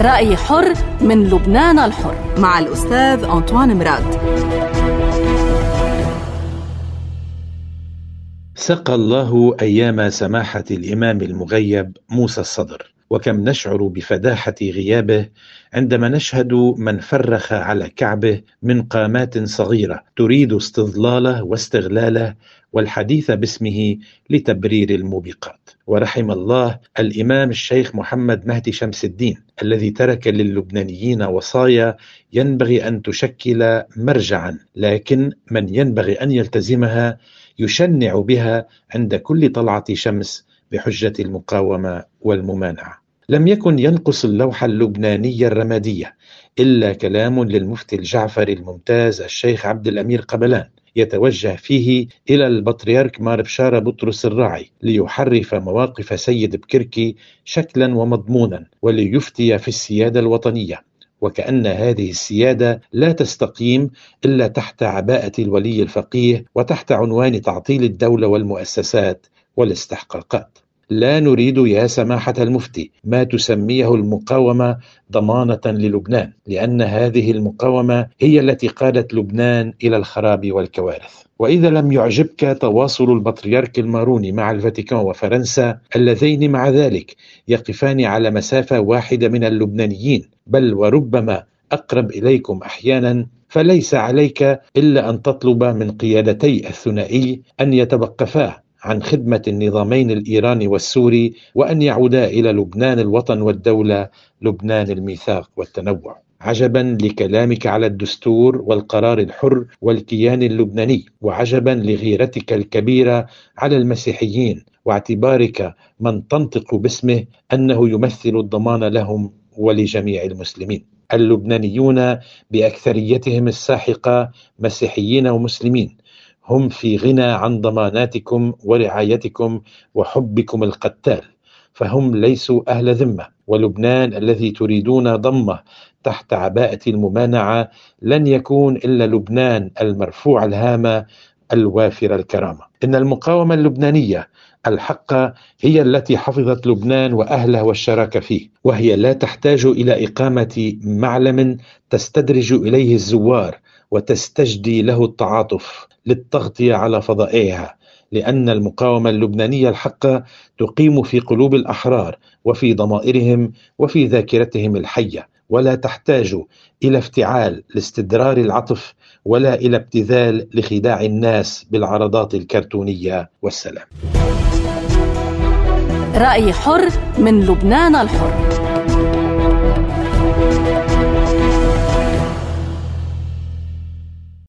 رأي حر من لبنان الحر مع الأستاذ أنطوان مراد. سقى الله أيام سماحة الإمام المغيب موسى الصدر، وكم نشعر بفداحة غيابه عندما نشهد من فرخ على كعبه من قامات صغيرة تريد استظلاله واستغلاله والحديث باسمه لتبرير الموبقات. ورحم الله الإمام الشيخ محمد مهدي شمس الدين الذي ترك للبنانيين وصايا ينبغي أن تشكل مرجعا، لكن من ينبغي أن يلتزمها يشنع بها عند كل طلعة شمس بحجة المقاومة والممانعة. لم يكن ينقص اللوحة اللبنانية الرمادية إلا كلام للمفتي الجعفري الممتاز الشيخ عبد الأمير قبلان يتوجه فيه إلى البطريرك مار بشارة بطرس الراعي ليحرف مواقف سيد بكركي شكلا ومضمونا وليفتي في السيادة الوطنية، وكأن هذه السيادة لا تستقيم إلا تحت عباءة الولي الفقيه وتحت عنوان تعطيل الدولة والمؤسسات والاستحقاقات. لا نريد يا سماحة المفتي ما تسميه المقاومة ضمانة للبنان، لأن هذه المقاومة هي التي قادت لبنان إلى الخراب والكوارث. وإذا لم يعجبك تواصل البطريرك الماروني مع الفاتيكان وفرنسا اللذين مع ذلك يقفان على مسافة واحدة من اللبنانيين بل وربما أقرب إليكم أحيانا، فليس عليك إلا أن تطلب من قيادتي الثنائي أن يتوقفا عن خدمة النظامين الإيراني والسوري وأن يعودا إلى لبنان الوطن والدولة، لبنان الميثاق والتنوع. عجبا لكلامك على الدستور والقرار الحر والكيان اللبناني، وعجبا لغيرتك الكبيرة على المسيحيين واعتبارك من تنطق باسمه أنه يمثل الضمان لهم ولجميع المسلمين. اللبنانيون بأكثريتهم الساحقة مسيحيين ومسلمين هم في غنى عن ضماناتكم ورعايتكم وحبكم القتال، فهم ليسوا أهل ذمة. ولبنان الذي تريدون ضمه تحت عباءة الممانعة لن يكون إلا لبنان المرفوع الهامة الوافر الكرامة. إن المقاومة اللبنانية الحقة هي التي حفظت لبنان وأهله والشراكة فيه، وهي لا تحتاج إلى إقامة معلم تستدرج إليه الزوار وتستجدي له التعاطف للتغطية على فضائعها، لأن المقاومة اللبنانية الحقة تقيم في قلوب الأحرار وفي ضمائرهم وفي ذاكرتهم الحية، ولا تحتاج إلى افتعال لاستدرار العطف ولا إلى ابتذال لخداع الناس بالعرضات الكرتونية. والسلام. رأي حر من لبنان الحر.